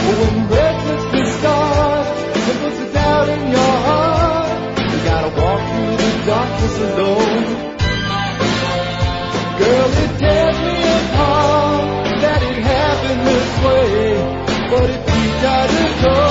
When breathlessness starts and puts a doubt in your heart, you gotta walk through the darkness alone. Girl, it tears me apart that it happened this way, but if you try to go